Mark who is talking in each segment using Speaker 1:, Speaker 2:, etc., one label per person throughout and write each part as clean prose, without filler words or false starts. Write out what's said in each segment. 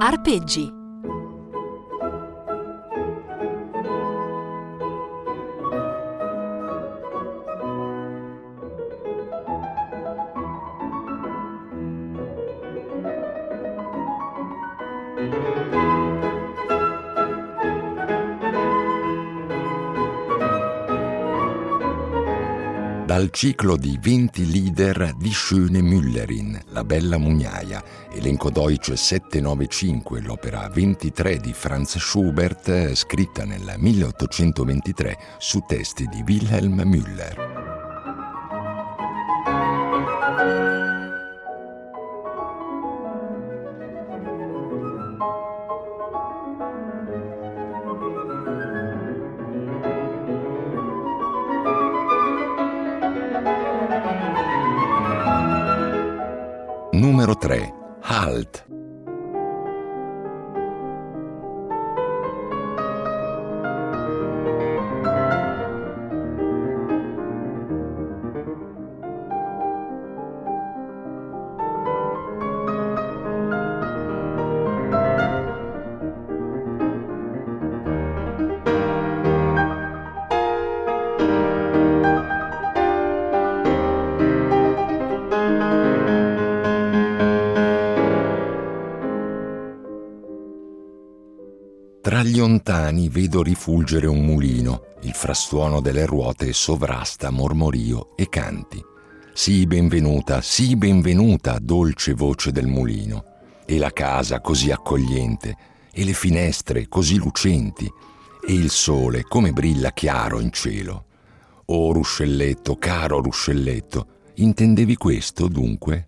Speaker 1: Arpeggi.
Speaker 2: Dal ciclo di 20 Lieder Die schöne Müllerin, La bella mugnaia, elenco Deutsch 795, l'opera 23 di Franz Schubert, scritta nel 1823 su testi di Wilhelm Müller. Numero 3. Halt. Tra gli ontani vedo rifulgere un mulino, il frastuono delle ruote sovrasta mormorio e canti. Sii benvenuta, dolce voce del mulino. E la casa così accogliente, e le finestre così lucenti, e il sole come brilla chiaro in cielo. Oh ruscelletto, caro ruscelletto, intendevi questo dunque?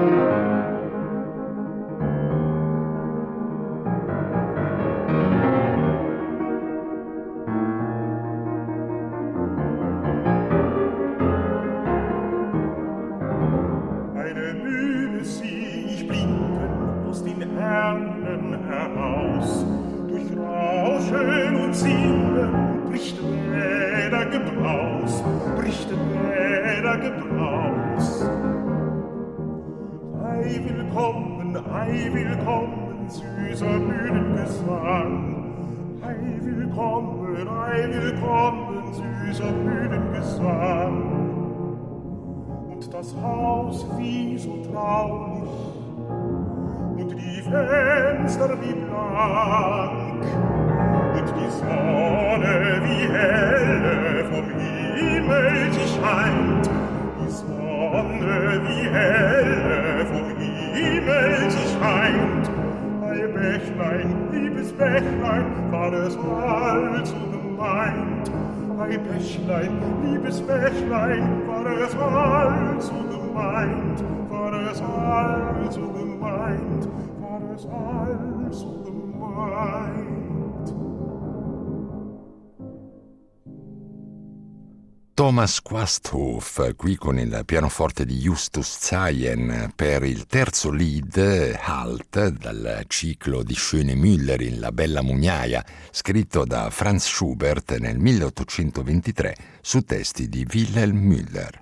Speaker 3: Ei, willkommen, süßer Mühlengesang. Ei, willkommen, süßer Mühlengesang. Und das Haus wie so traulich und die Fenster wie blank und die Sonne wie helle vom Himmel sie scheint. Die Sonne wie helle vom Himmel sie scheint. Ei Bächlein, liebes Bächlein, war es allzu gemeint. Ei Bächlein, liebes Bächlein, war es allzu gemeint. War es allzu gemeint, war es allzu gemeint.
Speaker 2: Thomas Quasthoff, qui con il pianoforte di Justus Zayen per il terzo lead, Halt, dal ciclo di Schöne Müllerin, La bella mugnaia, scritto da Franz Schubert nel 1823 su testi di Wilhelm Müller.